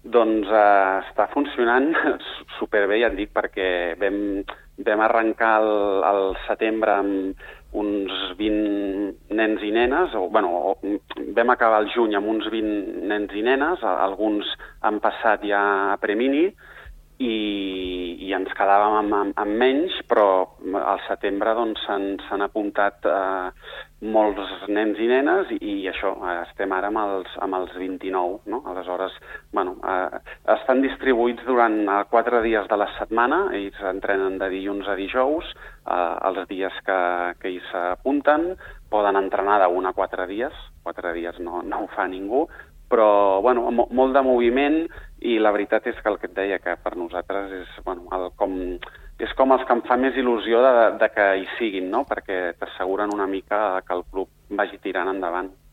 Doncs està funcionant superbé, ja et dic, perquè vam arrencar el setembre amb uns 20 nens i nenes, vam acabar el juny amb uns 20 nens i nenes, alguns han passat ja a Premini, i ens quedàvem amb menys, però al setembre doncs, s'han apuntat molts nens i nenes i això, estem ara amb els 29, no? Aleshores, estan distribuïts durant 4 dies de la setmana, ells entrenen de dilluns a dijous, els dies que ells s'apunten, poden entrenar d'1 a 4 dies, 4 dies no ho fa ningú, però molt de moviment, i la veritat és que el que et deia, que per nosaltres és com els que em fa més il·lusió de que hi siguin, no? Perquè t'asseguren una mica que el club vagi tirant endavant.